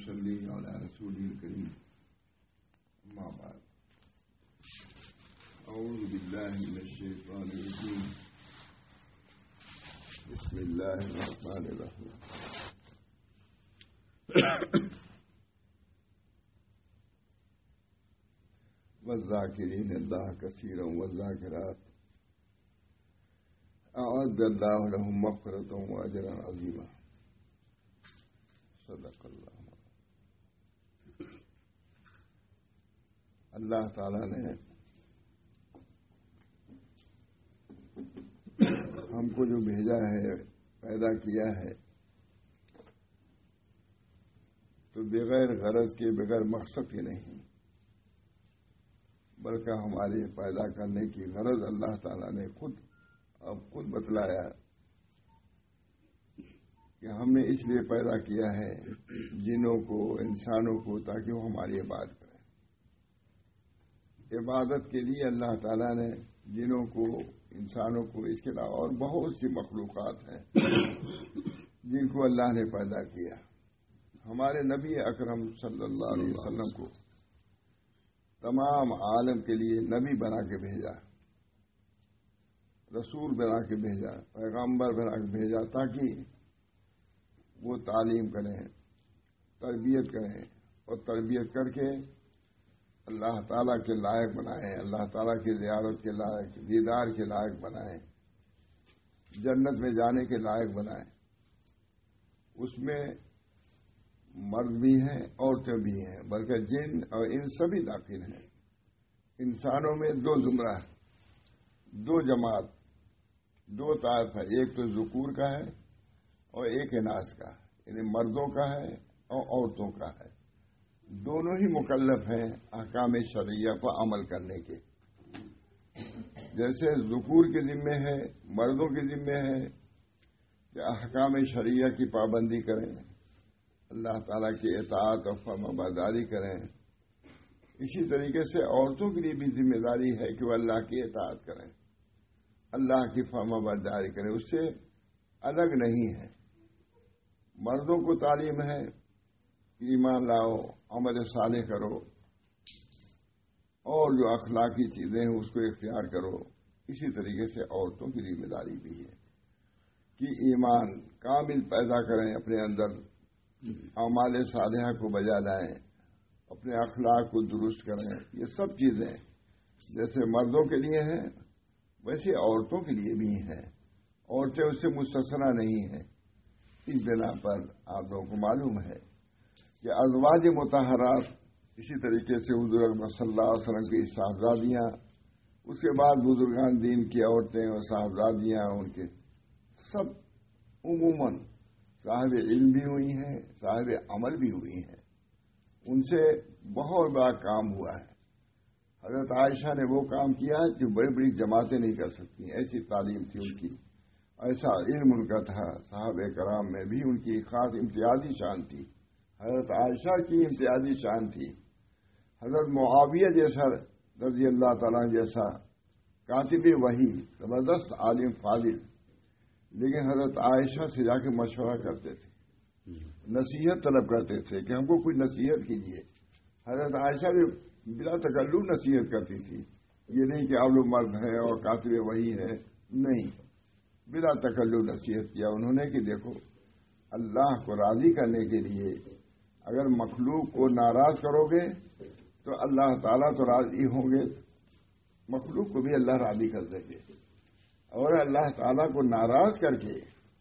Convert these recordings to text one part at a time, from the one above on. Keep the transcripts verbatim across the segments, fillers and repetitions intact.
صلی علی رسول الکریم اما بعد اعوذ باللہ من الشیطان الرجیم بسم اللہ الرحمن الرحیم والذاکرین اللہ کثیرا والذاکرات اعد اللہ لهم مغفرۃ واجرا عظیما صدق اللہ. اللہ تعالیٰ نے ہم کو جو بھیجا ہے، پیدا کیا ہے، تو بغیر غرض کے، بغیر مقصد کے نہیں، بلکہ ہماری پیدا کرنے کی غرض اللہ تعالیٰ نے خود اب خود بتلایا کہ ہم نے اس لیے پیدا کیا ہے جنوں کو، انسانوں کو، تاکہ وہ ہماری عبادت کریں. عبادت کے لیے اللہ تعالیٰ نے جنوں کو، انسانوں کو، اس کے علاوہ اور بہت سی مخلوقات ہیں جن کو اللہ نے پیدا کیا. ہمارے نبی اکرم صلی اللہ علیہ وسلم کو تمام عالم کے لیے نبی بنا کے بھیجا، رسول بنا کے بھیجا، پیغمبر بنا کے بھیجا، تاکہ وہ تعلیم کریں، تربیت کریں، اور تربیت کر کے اللہ تعالیٰ کے لائق بنائیں، اللہ تعالیٰ کی زیارت کے لائق، دیدار کے لائق بنائیں، جنت میں جانے کے لائق بنائیں. اس میں مرد بھی ہیں، عورتیں بھی ہیں، بلکہ جن اور ان سبھی داخل ہیں. انسانوں میں دو زمرہ، دو جماعت، دو طائف ہے، ایک تو ذکور کا ہے اور ایک اناث کا، یعنی مردوں کا ہے اور عورتوں کا ہے. دونوں ہی مکلف ہیں احکام شرعیہ پر عمل کرنے کے. جیسے ذکور کے ذمے ہے، مردوں کے ذمے ہے کہ احکام شرعیہ کی پابندی کریں، اللہ تعالیٰ کی اطاعت اور فرمانبرداری کریں. اسی طریقے سے عورتوں کے لیے بھی ذمہ داری ہے کہ وہ اللہ کی اطاعت کریں، اللہ کی فرمانبرداری کریں، اس سے الگ نہیں ہے. مردوں کو تعلیم ہے کہ ایمان لاؤ، عمل صالح کرو، اور جو اخلاقی چیزیں ہیں اس کو اختیار کرو. اسی طریقے سے عورتوں کی ذمہ داری بھی ہے کہ ایمان کامل پیدا کریں، اپنے اندر اعمال صالحہ کو بجا لائیں، اپنے اخلاق کو درست کریں. یہ سب چیزیں جیسے مردوں کے لیے ہیں ویسے عورتوں کے لیے بھی ہیں. عورتیں اس سے مستثنیٰ نہیں ہیں. اس بنا پر آپ لوگوں کو معلوم ہے کہ ازواج مطہرات، اسی طریقے سے حضور اکرم صلی اللہ علیہ وسلم کی صاحبزادیاں، اس کے بعد بزرگان دین کی عورتیں اور صاحبزادیاں، ان کے سب عموماً صاحب علم بھی ہوئی ہیں، صاحب عمل بھی ہوئی ہیں. ان سے بہت بڑا کام ہوا ہے. حضرت عائشہ نے وہ کام کیا جو بڑی بڑی جماعتیں نہیں کر سکتی. ایسی تعلیم تھی ان کی، ایسا علم ان کا تھا. صحابہ کرام میں بھی ان کی خاص امتیازی شان تھی. حضرت عائشہ کی امتیازی شان تھی. حضرت معاویہ جیسا رضی اللہ تعالیٰ جیسا کاتب وحی، زبردست عالم فاضل، لیکن حضرت عائشہ سے جا کے مشورہ کرتے تھے، نصیحت طلب کرتے تھے کہ ہم کو کوئی نصیحت کیجیے. حضرت عائشہ بھی بلا تکلف نصیحت کرتی تھی. یہ نہیں کہ آپ لوگ مرد ہیں اور کاتب وحی ہے، نہیں، بلا تکلف نصیحت کیا انہوں نے کہ دیکھو، اللہ کو راضی کرنے کے لیے اگر مخلوق کو ناراض کرو گے تو اللہ تعالیٰ تو راضی ہوں گے، مخلوق کو بھی اللہ راضی کر دیں گے. اور اللہ تعالیٰ کو ناراض کر کے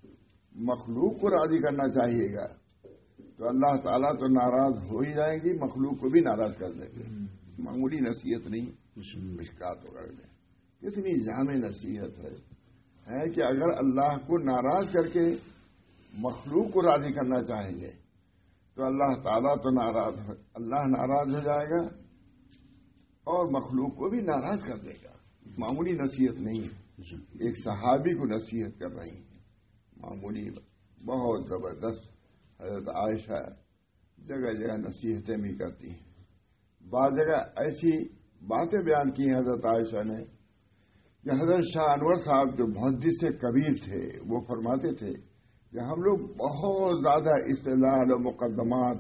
مخلوق کو راضی کرنا چاہیے گا تو اللہ تعالیٰ تو ناراض ہو ہی جائیں گی، مخلوق کو بھی ناراض کر دیں گے. معمولی نصیحت نہیں، مشکات وغیرہ میں کتنی جامع نصیحت ہے ہے کہ اگر اللہ کو ناراض کر کے مخلوق کو راضی کرنا چاہیں گے تو اللہ تعالیٰ تو ناراض ہو، اللہ ناراض ہو جائے گا اور مخلوق کو بھی ناراض کر دے گا. معمولی نصیحت نہیں ہے. ایک صحابی کو نصیحت کر رہی ہیں، معمولی، بہت زبردست. حضرت عائشہ جگہ جگہ نصیحتیں بھی کرتی ہیں. بعض جگہ ایسی باتیں بیان کی ہیں حضرت عائشہ نے کہ حضرت شاہ انور صاحب جو محدث کبیر تھے وہ فرماتے تھے کہ ہم لوگ بہت زیادہ استدلال و مقدمات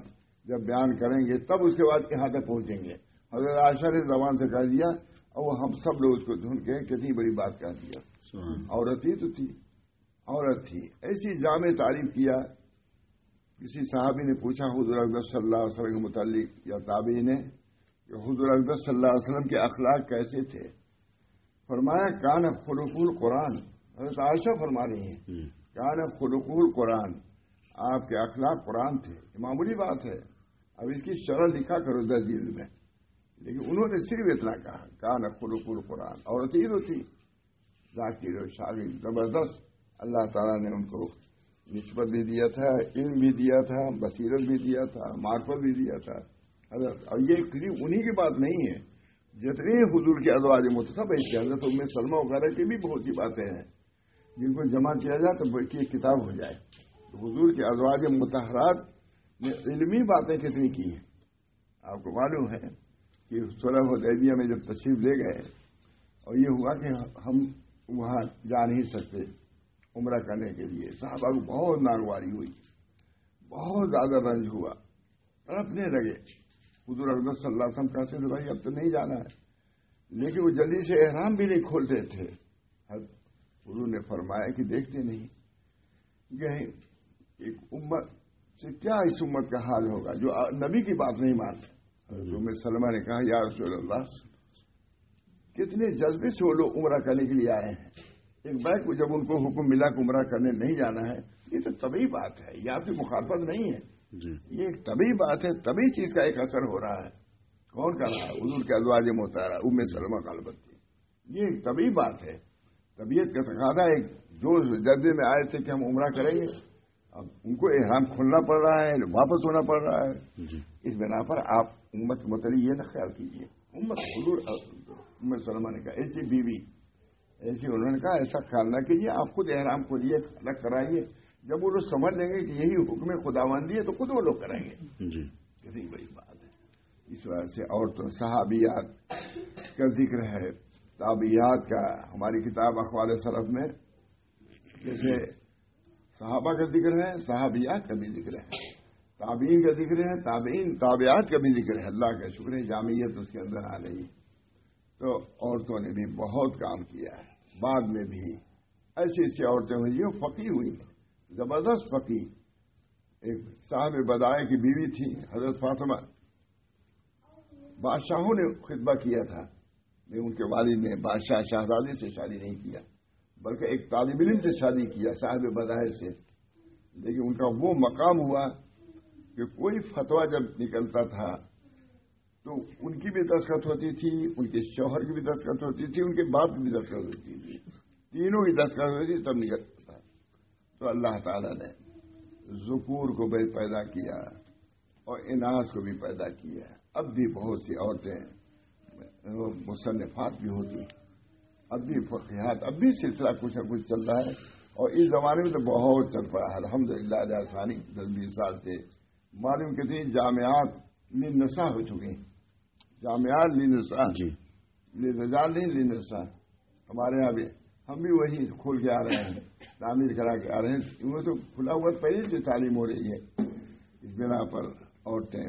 جب بیان کریں گے تب اس کے بعد یہاں تک پہنچیں گے. حضرت عائشہ نے زبان سے کہہ دیا اور وہ ہم سب لوگ اس کو ڈھونڈ کے کتنی بڑی بات کہہ دیا. عورت ہی تو تھی, عورت تھی. ایسی جامع تعریف کیا. کسی صحابی نے پوچھا حضور اقدس صلی اللہ علیہ وسلم کے متعلق یا تابعی نے کہ حضور اقدس صلی اللہ علیہ وسلم کے اخلاق کیسے تھے؟ فرمایا کان خلق القرآن. حضرت عائشہ فرما رہی ہیں کان خلق القرآن, آپ کے اخلاق قرآن تھے. معمولی بات ہے, اب اس کی شرح لکھا کرو دس جلد میں, لیکن انہوں نے صرف اتنا کہا کان خلق القرآن. عورت ہی تو تھی, ذاکر و شاغل زبردست. اللہ تعالیٰ نے ان کو نسبت بھی دیا تھا, علم بھی دیا تھا, بصیرت بھی دیا تھا, معرفت بھی دیا تھا. اور یہ صرف انہی کی بات نہیں ہے, جتنے حضور کے ازواج متصب ہے, حضرت ام سلمہ وغیرہ کی بھی بہت سی باتیں ہیں جن کو جمع کیا جائے تو بڑی کتاب ہو جائے. حضور کے ازواج مطہرات نے علمی باتیں کتنی کی ہیں. آپ کو معلوم ہے کہ صلح حدیبیہ میں جب تشریف لے گئے اور یہ ہوا کہ ہم وہاں جا نہیں سکتے عمرہ کرنے کے لیے, صحابہ کو بہت ناگواری ہوئی, بہت زیادہ رنج ہوا, تڑپنے لگے. حضور اقدس صلی اللہ علیہ وسلم کہتے تھے بھائی اب تو نہیں جانا ہے, لیکن وہ جلدی سے احرام بھی نہیں کھولتے تھے. حضور نے فرمایا کہ دیکھتے نہیں کہ ایک امت سے کیا اس امت کا حال ہوگا جو نبی کی بات نہیں مانتے. ام سلمہ نے کہا یا رسول اللہ, کتنے جذبے سے وہ لوگ عمرہ کرنے کے لیے آئے ہیں. ایک بیک کو جب ان کو حکم ملا کہ عمرہ کرنے نہیں جانا ہے, یہ تو طبی بات ہے, یہ آپ کی مخالفت نہیں ہے, یہ ایک طبی بات ہے. طبی چیز کا ایک اثر ہو رہا ہے. کون کر رہا ہے؟ حضور کے ازواج مطہرہ ام سلمہ کا البت کی. یہ ایک طبی بات ہے, طبیعت کا تقاضا. ایک جو جذبے میں آئے تھے کہ ہم عمرہ کریں گے, اب ان کو احرام کھولنا پڑ رہا ہے, واپس ہونا پڑ رہا ہے. اس بنا پر آپ امت کے متعلق یہ نہ خیال کیجیے. امت حضور ام سلمہ نے کہا ایسی بیوی ایسی, انہوں نے کہا ایسا خیال نہ کیجیے, آپ خود احرام کھولیے, الگ کرائیے. جب وہ لوگ سمجھ لیں گے کہ یہی حکم خداوندی ہے تو خود وہ لوگ کریں گے. جی کتنی بڑی بات ہے. اس وجہ سے عورتوں صحابیات کا ذکر ہے, تابعیات کا. ہماری کتاب اخبار سلف میں جیسے صحابہ کا ذکر ہے, صحابیات کا بھی ذکر ہے, تابعین کا ذکر ہے, تابعین تابعات کا بھی ذکر ہے. اللہ کا شکر ہے جامعیت اس کے اندر آ رہی. تو عورتوں نے بھی بہت کام کیا ہے. بعد میں بھی ایسی ایسی عورتیں ہوئی جو فقی ہوئی ہیں, زبردست فقی. ایک صاحب بدائے کی بیوی تھی حضرت فاطمہ, بادشاہوں نے خطبہ کیا تھا, ان کے والد نے بادشاہ شہزادی سے شادی نہیں کیا بلکہ ایک طالب علم سے شادی کیا, صاحب بدائے سے. لیکن ان کا وہ مقام ہوا کہ کوئی فتویٰ جب نکلتا تھا تو ان کی بھی دستخط ہوتی تھی, ان کے شوہر کی بھی دستخط ہوتی تھی, ان کے باپ کی بھی دستخط ہوتی تھی, تینوں کی دستخط ہوتی تھی, تب نکلتا تھا. تو اللہ تعالیٰ نے ذکور کو بھی پیدا کیا اور اناث کو بھی پیدا کیا. اب بھی بہت سی عورتیں مصنفات بھی ہوتی, اب بھی فقیہات, اب بھی سلسلہ کچھ نہ کچھ چل رہا ہے. اور اس زمانے میں تو بہت چل رہا ہے الحمدللہ. آسانی دس بیس سال سے معلوم کتنی جامعات للنساء ہو چکی ہیں, جامعات للنساء, جی للرجال نہیں للنساء. ہمارے یہاں بھی ہم بھی وہی کھول کے آ رہے ہیں, تعمیر کرا کے آ رہے ہیں. انہیں تو کھلا ہوا پہلے سے تعلیم ہو رہی ہے. اس بنا پر عورتیں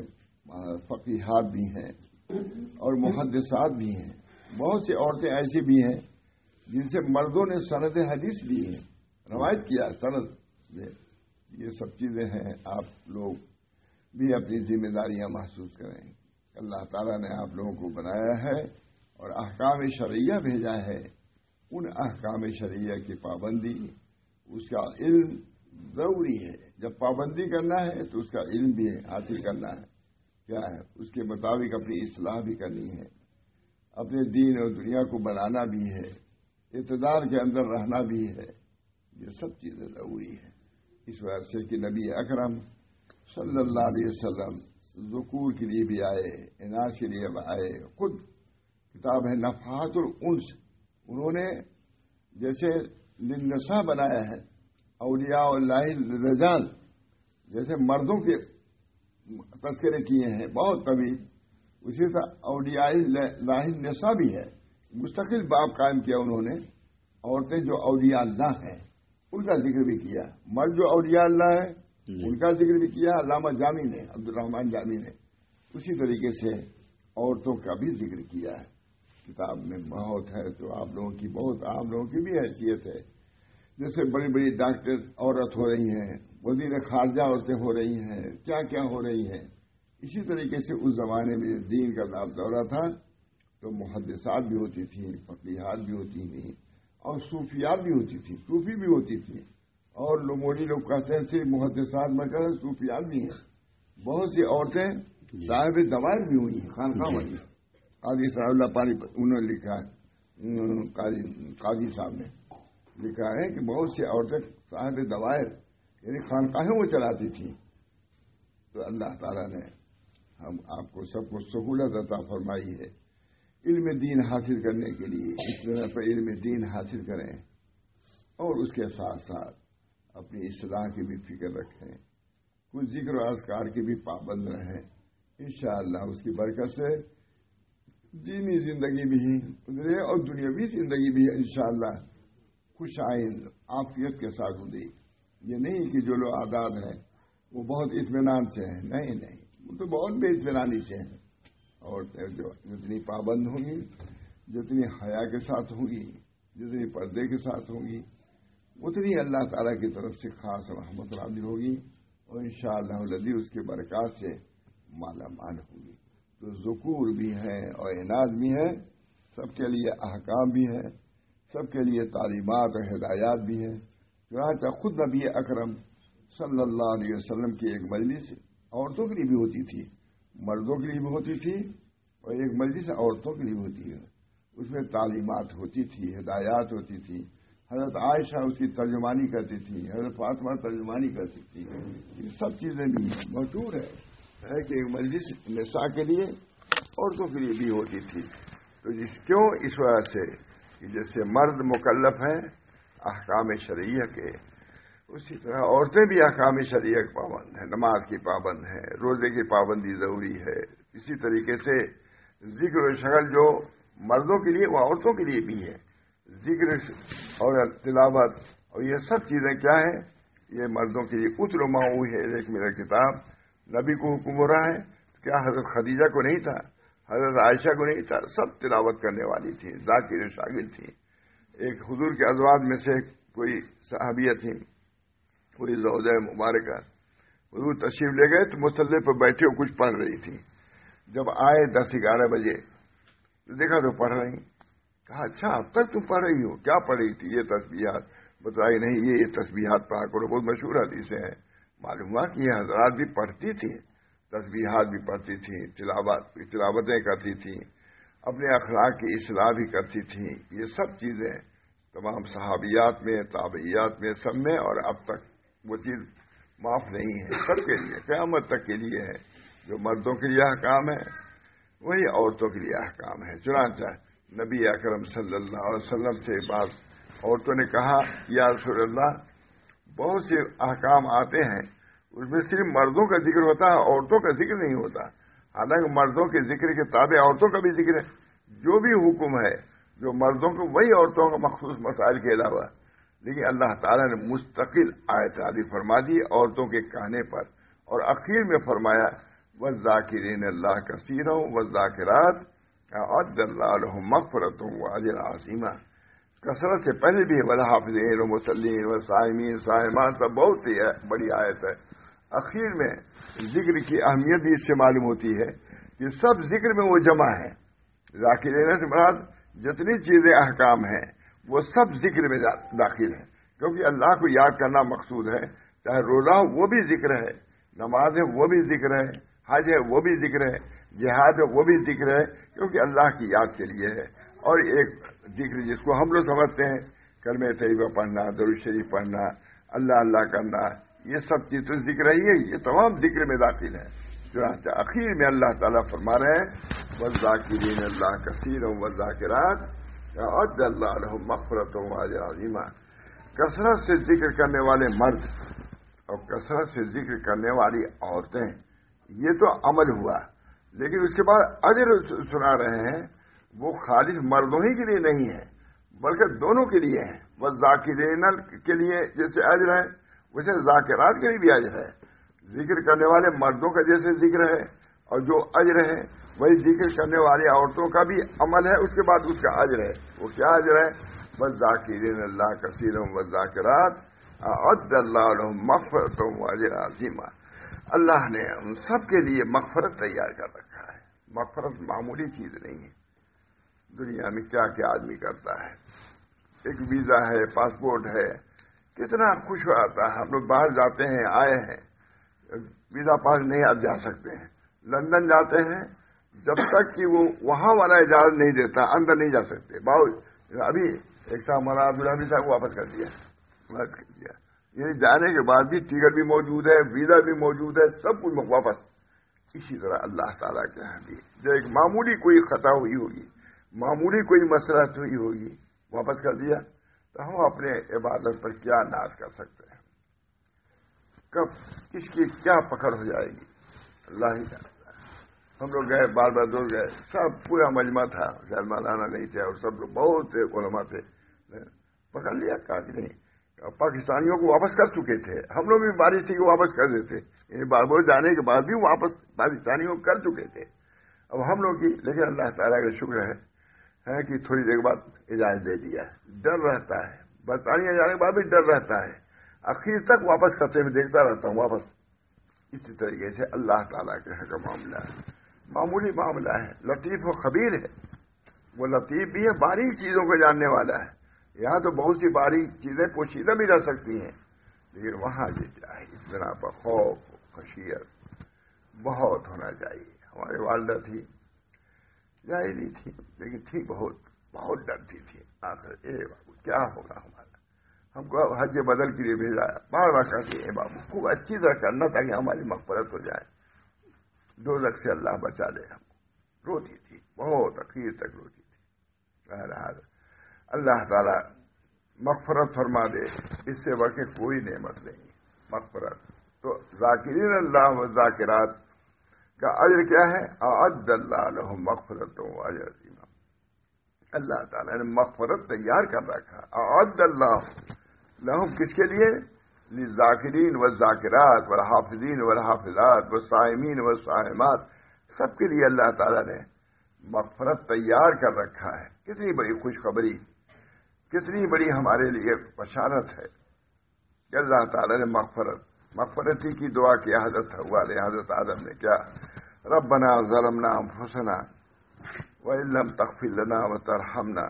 فقیہات بھی ہیں اور محدثات بھی ہیں. بہت سی عورتیں ایسی بھی ہیں جن سے مردوں نے سند حدیث بھی ہیں, روایت کیا سند میں. یہ سب چیزیں ہیں. آپ لوگ بھی اپنی ذمہ داریاں محسوس کریں. اللہ تعالیٰ نے آپ لوگوں کو بنایا ہے اور احکام شرعیہ بھیجا ہے. ان احکام شرعیہ کی پابندی, اس کا علم ضروری ہے. جب پابندی کرنا ہے تو اس کا علم بھی حاصل کرنا ہے. کیا ہے اس کے مطابق اپنی اصلاح بھی کرنی ہے, اپنے دین اور دنیا کو بنانا بھی ہے, اقتدار کے اندر رہنا بھی ہے. یہ سب چیزیں ضروری ہیں. اس وجہ سے کہ نبی اکرم صلی اللہ علیہ وسلم ذکور کے لیے بھی آئے, اناث کے لیے بھی آئے. خود کتاب ہے نفحات الانس, انہوں نے جیسے للنساء بنایا ہے, اولیاء اللہ الرجال جیسے مردوں کے تذکرے کیے ہیں بہت طویل, اسی طرح اولیاء اللہ النساء بھی ہے. مستقل باب قائم کیا انہوں نے. عورتیں جو اولیاء اللہ ہیں ان کا ذکر بھی کیا. مرد جو اولیاء اللہ ہے ان کا ذکر بھی کیا علامہ جامی نے، عبد الرحمان جامی نے. اسی طریقے سے عورتوں کا بھی ذکر کیا ہے کتاب میں. بہت ہے تو آپ لوگوں کی، بہت آپ لوگوں کی بھی حیثیت ہے. جیسے بڑی بڑی ڈاکٹر عورت ہو رہی ہیں، وزیر خارجہ عورتیں ہو رہی ہیں، کیا کیا ہو رہی ہیں. اسی طریقے سے اس زمانے میں دین کا نام دورہ تھا تو محدثات بھی ہوتی تھیں، فقیہات بھی ہوتی تھیں، اور صوفیات بھی ہوتی تھی، صوفی بھی ہوتی تھی. اور لوموڑی لوگ کہتے ہیں صرف محدثات میں کہتے صوفیات بھی ہیں. بہت سی عورتیں صاحب دوائر بھی ہوئی ہیں، خانقاہ بنی. قاضی صاحب اللہ پانی انہوں نے لکھا ہے، قاضی قاضی صاحب نے لکھا ہے کہ بہت سی عورتیں صاحب دوائر یعنی خانقاہیں وہ چلاتی تھیں. تو اللہ تعالیٰ نے ہم آپ کو سب کو سہولت عطا فرمائی ہے علم دین حاصل کرنے کے لیے. اس طرح پر علم دین حاصل کریں اور اس کے ساتھ ساتھ اپنی اصلاح کی بھی فکر رکھیں، کچھ ذکر و اذکار کی بھی پابند رہیں. انشاءاللہ اس کی برکت سے دینی زندگی بھی گزرے اور دنیاوی زندگی بھی انشاءاللہ خوش آئند عافیت کے ساتھ گزری. یہ نہیں کہ جو لوگ آزاد ہیں وہ بہت اطمینان سے ہیں، نہیں نہیں، وہ تو بہت بے اطمینانی سے ہیں. اور جو جتنی پابند ہوں گی، جتنی حیا کے ساتھ ہوں گی، جتنی پردے کے ساتھ ہوں گی، اتنی اللہ تعالیٰ کی طرف سے خاص رحمت نازل ہوگی اور انشاءاللہ الذی اس کے برکات سے مالا مال ہوگی. تو ذکور بھی ہیں اور اناث بھی ہیں، سب کے لیے احکام بھی ہیں، سب کے لیے تعلیمات اور ہدایات بھی ہیں. چنانچہ خود نبی اکرم صلی اللہ علیہ وسلم کی ایک مجلس عورتوں کے لیے بھی ہوتی تھی، مردوں کے لیے بھی ہوتی تھی، اور ایک مجلس عورتوں کے لیے بھی ہوتی ہے. اس میں تعلیمات ہوتی تھی، ہدایات ہوتی تھی. حضرت عائشہ اس کی ترجمانی کرتی تھی، حضرت فاطمہ ترجمانی کرتی تھی. یہ سب چیزیں بھی مشہور ہے ہے کہ ایک مجلس نساء کے لیے عورتوں کے لیے بھی ہوتی تھی. تو جس کیوں اس وجہ سے کہ جیسے مرد مکلف ہیں احکام شرعیہ کے، اسی طرح عورتیں بھی احکام شرعیہ کے پابند ہیں. نماز کی پابند ہیں، روزے کی پابندی ضروری ہے. اسی طریقے سے ذکر و شغل جو مردوں کے لیے وہ عورتوں کے لیے بھی ہے. ذکر اور تلاوت اور یہ سب چیزیں کیا ہیں، یہ مردوں کے لیے. اتل ما اوحی الیک من الکتاب، نبی کو حکم ہو رہا ہے. کیا حضرت خدیجہ کو نہیں تھا، حضرت عائشہ کو نہیں تھا؟ سب تلاوت کرنے والی تھی، ذاکر شاگل تھی. ایک حضور کے ازواج میں سے کوئی صحابیہ تھی، کوئی زوجہ مبارکہ، حضور تشریف لے گئے تو مصلی پر بیٹھے ہو کچھ پڑھ رہی تھی. جب آئے دس گیارہ بجے تو دیکھا تو پڑھ رہی. کہا اچھا اب تک تم پڑھ رہی ہو، کیا پڑھ رہی تھی؟ یہ تسبیحات. بتائی نہیں یہ یہ تسبیحات پڑھا کرو، بہت مشہور حدیثیں ہیں. معلوم ہوا کہ یہ حضرات بھی پڑھتی تھی، تسبیحات بھی پڑھتی تھی، تلاوت تلاوتیں کرتی تھیں، اپنے اخلاق کی اصلاح بھی کرتی تھیں. یہ سب چیزیں تمام صحابیات میں، تابعیات میں، سب میں، اور اب تک وہ چیز معاف نہیں ہے. سب کے لیے قیامت تک کے لیے ہے. جو مردوں کے لیے احکام ہے وہی عورتوں کے لیے احکام ہے. چنانچہ نبی اکرم صلی اللہ علیہ وسلم سے بعض عورتوں نے کہا یا رسول اللہ بہت سے احکام آتے ہیں اس میں صرف مردوں کا ذکر ہوتا ہے، عورتوں کا ذکر نہیں ہوتا. حالانکہ مردوں کے ذکر کے تابع عورتوں کا بھی ذکر ہے. جو بھی حکم ہے جو مردوں کو وہی عورتوں کا مخصوص مسائل کے علاوہ. لیکن اللہ تعالیٰ نے مستقل آیت عادی فرما دی عورتوں کے کہنے پر، اور اخیر میں فرمایا والذاکرین اللہ کثیرا والذاکرات اعد اللہ لهم مغفرۃ واجر عظیما. کثرت سے پہلے بھی والحافظین والمصلین والصائمین صائمات، سب بہت سی بڑی آیت ہے. اخیر میں ذکر کی اہمیت بھی اس سے معلوم ہوتی ہے کہ سب ذکر میں وہ جمع ہے. ذاکرین سے مراد جتنی چیزیں احکام ہیں وہ سب ذکر میں داخل ہیں، کیونکہ اللہ کو یاد کرنا مقصود ہے. چاہے روزہ ہو وہ بھی ذکر ہے، نماز ہے وہ بھی ذکر ہے، حج ہے وہ بھی ذکر ہے، جہاد ہے وہ بھی ذکر ہے، کیونکہ اللہ کی یاد کے لیے ہے. اور ایک ذکر جس کو ہم لوگ سمجھتے ہیں کلمہ طیبہ پڑھنا، درود شریف پڑھنا، اللہ اللہ کرنا، یہ سب چیز تو ذکر ہی ہے، یہ تمام ذکر میں داخل ہے. چنانچہ اخیر میں اللہ تعالیٰ فرما رہے ہیں والذاکرین اللہ کثیرا والذاکرات اعد اللہ لهم مغفرۃ واجر عظیما. کثرت سے ذکر کرنے والے مرد اور کثرت سے ذکر کرنے والی عورتیں، یہ تو عمل ہوا، لیکن اس کے بعد اجر سنا رہے ہیں وہ خالص مردوں ہی کے لیے نہیں ہے بلکہ دونوں کے لیے ہے. والذاکرین کے لیے جیسے اجر ہے ویسے ذاکرات کے لیے بھی اجر ہے. ذکر کرنے والے مردوں کا جیسے ذکر ہے اور جو اجر ہے وہی ذکر کرنے والی عورتوں کا بھی عمل ہے، اس کے بعد اس کا اجر ہے. وہ کیا اجر ہے؟ بس ذاکرین اللہ کثیر و ذاکرات اعد اللہ لهم مغفرۃ و اجر عظیما. اللہ نے ان سب کے لیے مغفرت تیار کر رکھا ہے. مغفرت معمولی چیز نہیں ہے. دنیا میں کیا کیا آدمی کرتا ہے. ایک ویزا ہے، پاسپورٹ ہے، کتنا خوش ہو آتا ہے. ہم لوگ باہر جاتے ہیں، آئے ہیں، ویزا پاس نہیں آپ جا سکتے ہیں. لندن جاتے ہیں، جب تک کہ وہ وہاں والا اجازت نہیں دیتا اندر نہیں جا سکتے. باؤ ابھی ایک صاحب مولانا عبدالحمید صاحب کو واپس کر دیا واپس کر دیا یعنی جانے کے بعد بھی ٹکٹ بھی موجود ہے، ویزا بھی موجود ہے، سب کچھ واپس. اسی طرح اللہ تعالیٰ کے یہاں بھی جو ایک معمولی کوئی خطا ہوئی ہوگی، معمولی کوئی مسئلہ ہوئی ہوگی، واپس کر دیا، تو ہم اپنے عبادت پر کیا ناز کر سکتے ہیں؟ کب کس کی کیا پکڑ ہو جائے گی اللہ ہی جانتا ہے. ہم لوگ گئے، بار بار دوست گئے، سب پورا مجمع تھا، شاید مولانا نہیں تھے اور سب لوگ بہت سے علماء تھے. پکڑ لیا کہا کہ نہیں، پاکستانیوں کو واپس کر چکے تھے. ہم لوگ بھی باری تھی کہ واپس کر دیتے، یعنی بار بار جانے کے بعد بھی واپس پاکستانیوں کو کر چکے تھے. اب ہم لوگ کی، لیکن اللہ تعالیٰ کا شکر ہے ہے کہ تھوڑی دیر بعد اجازت دے دیا. ڈر رہتا ہے، برطانیہ جانے کے بعد بھی ڈر رہتا ہے، اخیر تک واپس کرتے ہوئے دیکھتا رہتا ہوں واپس. اسی طریقے سے اللہ تعالیٰ کے حق کا معاملہ ہے، معمولی معاملہ ہے. لطیف و خبیر ہے، وہ لطیف بھی ہے، باریک چیزوں کو جاننے والا ہے. یہاں تو بہت سی باریک چیزیں پوشیدہ بھی رہ سکتی ہیں، لیکن وہاں یہ کیا ہے، اس بنا پر خوف خشیت بہت ہونا چاہیے. ہماری والدہ تھی، ظاہری تھی لیکن تھی بہت بہت ڈرتی تھی. آخر اے بابو کیا ہوگا ہمارا، ہم کو حج بدل کے لیے بھیجا، بار بار کہتی اے بابو خوب اچھی طرح کرنا تاکہ ہماری مغفرت ہو جائے، دو لگ سے اللہ بچا لے ہم کو. روتی تھی بہت، اخیر تک روتی تھی. بہرحال اللہ تعالی مغفرت فرما دے، اس سے بڑھ کے کوئی نعمت نہیں مغفرت. تو ذاکرین اللہ و ذاکرات کا اجر کیا ہے؟ اعد اللہ لهم مغفرۃ و اجر عظیما. اللہ تعالیٰ نے مغفرت تیار کر رکھا. اعد اللہ لهم کس کے لیے؟ للذاکرین والذاکرات والحافظین والحافظات والصائمین والصائمات، سب کے لیے اللہ تعالیٰ نے مغفرت تیار کر رکھا ہے. کتنی بڑی خوشخبری، کتنی بڑی ہمارے لیے بشارت ہے کہ اللہ تعالیٰ نے مغفرت مغفرتی کی دعا کیا. حضرت حوا نے، حضرت آدم نے کیا؟ ربنا ظلمنا انفسنا وان لم تغفر لنا وترحمنا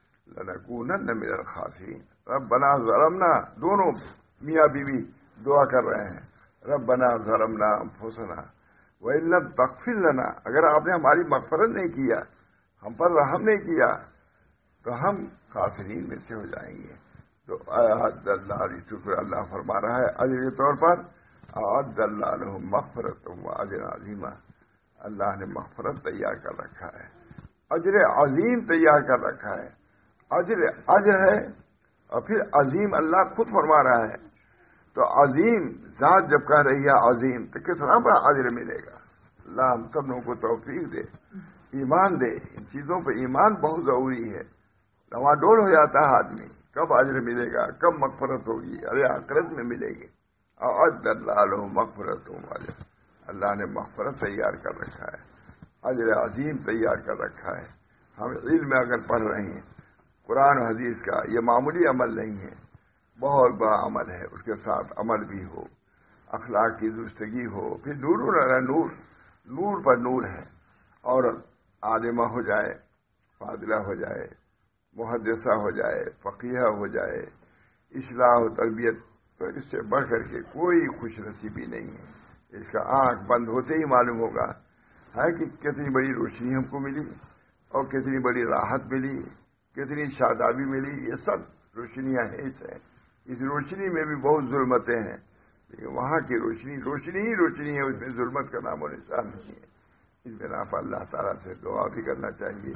لنکونن من الخاسرین. ربنا ظلمنا، دونوں میاں بیوی دعا کر رہے ہیں، ربنا ظلمنا انفسنا وان لم تغفر لنا، اگر آپ نے ہماری مغفرت نہیں کیا، ہم پر رحم نہیں کیا، تو ہم خاسرین میں سے ہو جائیں گے. تو اعد اللہ شکر اللہ فرما رہا ہے اجر کے طور پر اعد اللہ لهم مغفرۃ و اجر عظیما. اللہ نے مغفرت تیار کر رکھا ہے، اجر عظیم تیار کر رکھا ہے. اجر اجر ہے اور پھر عظیم اللہ خود فرما رہا ہے. تو عظیم ذات جب کہہ رہی ہے عظیم، تو کتنا بڑا اجر ملے گا. اللہ ہم سب لوگوں کو توفیق دے، ایمان دے. ان چیزوں پہ ایمان بہت ضروری ہے. ڈواں ڈول ہو جاتا ہے آدمی، کب اجر ملے گا، کب مغفرت ہوگی، ارے آخرت میں ملے گی. اعد اللہ لهم مغفرۃ و اجر. اللہ نے مغفرت تیار کر رکھا ہے، اجر عظیم تیار کر رکھا ہے. ہم علم اگر پڑھ رہے ہیں قرآن و حدیث کا، یہ معمولی عمل نہیں ہے، بہت بڑا عمل ہے. اس کے ساتھ عمل بھی ہو، اخلاق کی درستگی ہو، پھر نور نور نور پر نور ہے. اور عالمہ ہو جائے، فاضلہ ہو جائے، محدثہ ہو جائے، فقیہ ہو جائے، اصلاح و تربیت، تو اس سے بڑھ کر کے کوئی خوش نصیبی نہیں ہے. اس کا آنکھ بند ہوتے ہی معلوم ہوگا ہے کہ کتنی بڑی روشنی ہم کو ملی اور کتنی بڑی راحت ملی، کتنی شادابی ملی. یہ سب روشنیاں ہیں. اس ہیں اس روشنی میں بھی بہت ظلمتیں ہیں، لیکن وہاں کی روشنی روشنی ہی روشنی ہے، اس میں ظلمت کا نام و نشان نہیں ہے. اس بنا پر اللہ تعالیٰ سے دعا بھی کرنا چاہیے،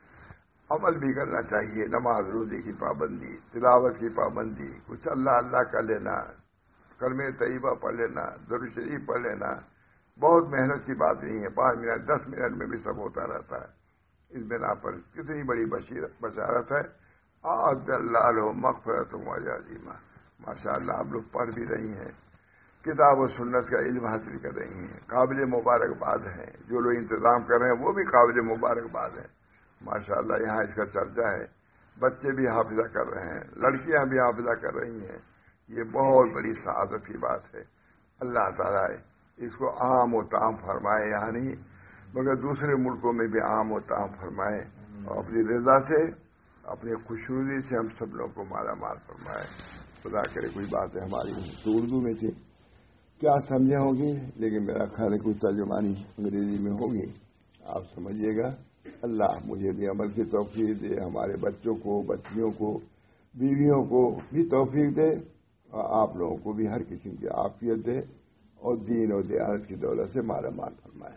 عمل بھی کرنا چاہیے. نماز روزے کی پابندی، تلاوت کی پابندی، کچھ اللہ اللہ کر لینا، کلمہ طیبہ پڑھ لینا، درود شریف پڑھ لینا، بہت محنت کی بات نہیں ہے. پانچ منٹ دس منٹ میں بھی سب ہوتا رہتا ہے. اس بنا پر کتنی بڑی بشارت ہے. اعد اللہ لهم مغفرۃ و اجر عظیما. ماشاء اللہ آپ لوگ پڑھ بھی رہی ہیں، کتاب و سنت کا علم حاصل کر رہی ہیں، قابل مبارکباد ہیں. جو لوگ انتظام کر رہے ہیں وہ بھی قابل مبارکباد ہیں. ماشاء اللہ یہاں اس کا چرچا ہے. بچے بھی حافظہ کر رہے ہیں، لڑکیاں بھی حافظہ کر رہی ہیں. یہ بہت بڑی سعادت کی بات ہے. اللہ تعالیٰ اس کو عام و تام فرمائے، یہاں نہیں مگر دوسرے ملکوں میں بھی عام و تام فرمائے، اور اپنی رضا سے اپنی خوشنودی سے ہم سب لوگوں کو مالا مال فرمائے. خدا کرے کوئی باتیں ہماری تو اردو میں تھی کیا سمجھے ہوں گی، لیکن میرا خیال ہے کوئی ترجمانی انگریزی میں ہوگی، آپ سمجھیے گا. اللہ مجھے بھی عمل کی توفیق دے، ہمارے بچوں کو، بچیوں کو، بیویوں کو بھی توفیق دے، اور آپ لوگوں کو بھی ہر قسم کی عافیت دے، اور دین اور دیانت کی دولت سے مالا مال فرمائے.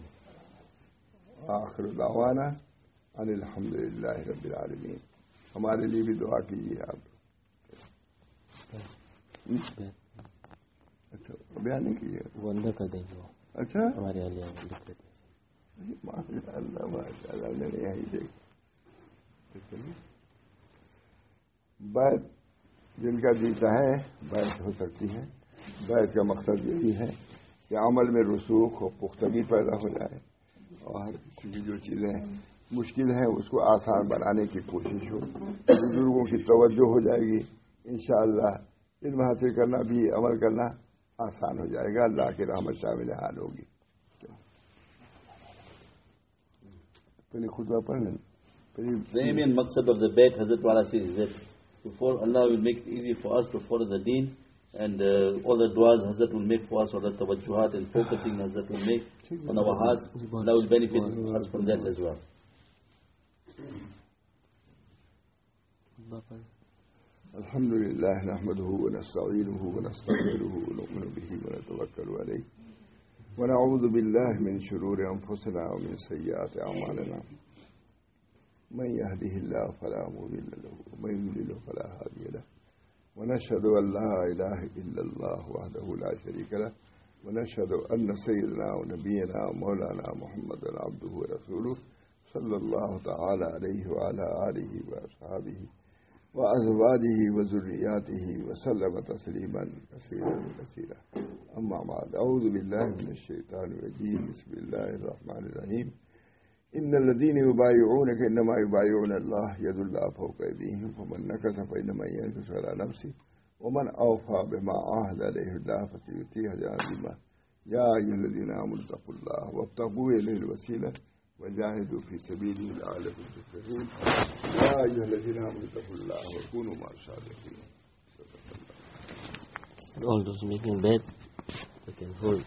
آخر دعوانا ان الحمد للہ رب العالمین. ہمارے لیے بھی دعا کیجیے آپ. اچھا بیان نہیں کیجیے، وہ اندر کر دیں گے. اچھا ہمارے والے لکھ دیتے ہیں. ماشاء اللہ ماشاء اللہ میں نے یہی دیکھا. بیعت جن کا جی چاہے بیعت ہو سکتی ہے. بیعت کا مقصد یہی ہے کہ عمل میں رسوخ اور پختگی پیدا ہو جائے، اور ہر کسی کی جو چیزیں مشکل ہیں اس کو آسان بنانے کی کوشش ہو. بزرگوں کی توجہ ہو جائے گی انشاءاللہ. علم حاصل کرنا بھی عمل کرنا آسان ہو جائے گا. اللہ کی رحمت شامل حال ہوگی. پہلے خطبہ پڑھ لیں. The aim and maqsad of the Bayt, Hazrat Wala says, is that to follow, Allah will make it easy for us to follow the deen, and uh, all the du'as Hazrat will make for us, all the tawajjuhat and focusing Hazrat will make on our hearts. Allah will benefit us from that as well. الحمد لله نحمده ونستعينه ونستغفره ونؤمن به ونتوكل عليه ونعوذ بالله من شرور أنفسنا ومن سيئات أعمالنا. من يهده الله فلا مضل له ومن يضلل فلا هادي له. ونشهد أن لا إله إلا الله وحده لا شريك له، ونشهد أن سيدنا ونبينا ومولانا محمدا عبده ورسوله صلى الله تعالى عليه وعلى آله وأصحابه وأزواجه وذرياته وسلم تسليما كثيرا كثيرا. أما بعد، أعوذ بالله من الشيطان الرجيم. بسم الله الرحمن الرحيم. إن الذين يبايعونك إنما يبايعون الله يد الله فوق أيديهم فمن نكث فإنما ينكث على نفسه ومن أوفى بما عاهد عليه الله فسيؤتيه أجرا عظيما. يا أيها الذين آمنوا اتقوا الله وابتغوا إليه الوسيلة وجاهدوا في سبيله لعلكم تفلحون. يا أيها الذين آمنوا اتقوا الله وكونوا مع الصادقين. All those making bed, they can hold.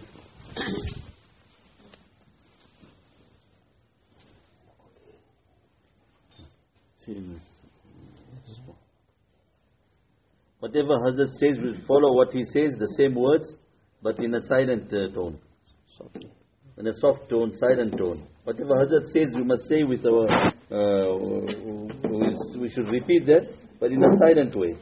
Whatever Hazrat says, we will follow what he says, the same words, but in a silent uh, tone. Softly. In a soft tone, silent tone. Whatever Hazrat says, we must say with our, uh, we should repeat that, but in a silent way.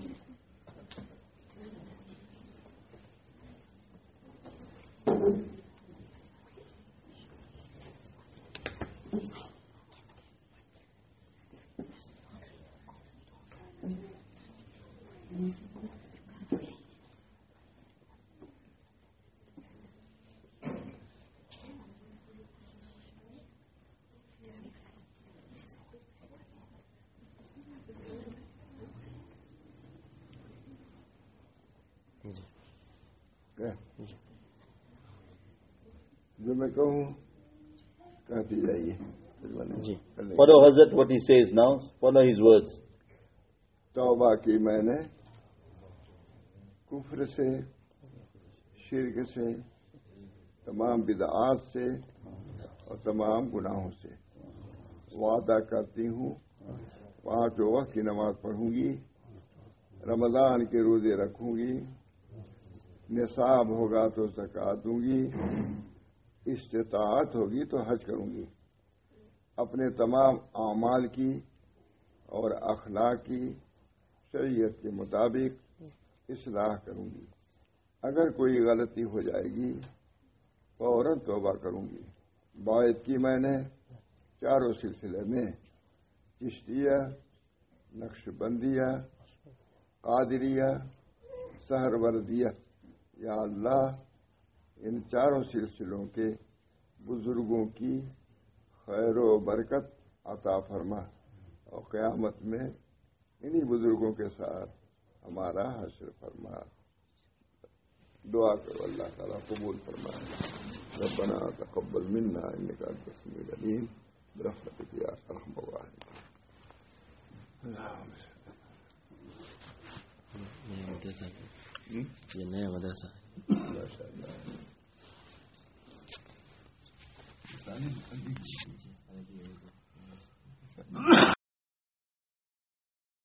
جو میں کہوں کہتے جائیے. Follow Hazrat what he says now. Follow his words. توبہ کی میں نے کفر سے، شرک سے، تمام بدعات سے اور تمام گناہوں سے. وعدہ کرتی ہوں پانچ وقت کی نماز پڑھوں گی، رمضان کے روزے رکھوں گی، نصاب ہوگا تو زکوٰۃ دوں گی، استطاعت ہوگی تو حج کروں گی. اپنے تمام اعمال کی اور اخلاق کی شریعت کے مطابق اصلاح کروں گی. اگر کوئی غلطی ہو جائے گی فوراً توبہ کروں گی. باعث کی میں نے چاروں سلسلے میں چشتیہ، نقش بندیہ، قادریہ، سہروردیہ یا اللہ ان چاروں سلسلوں کے بزرگوں کی خیر و برکت عطا فرما اور قیامت میں انہی بزرگوں کے ساتھ ہمارا حشر فرما. دعا کرو اللہ تعالیٰ قبول فرمائے. ربنا تقبل منا انك انت السميع العليم برحمتك يا ارحم الراحمين. نیا مدرسہ یہ نیا مدرسہ ماشاء اللہ.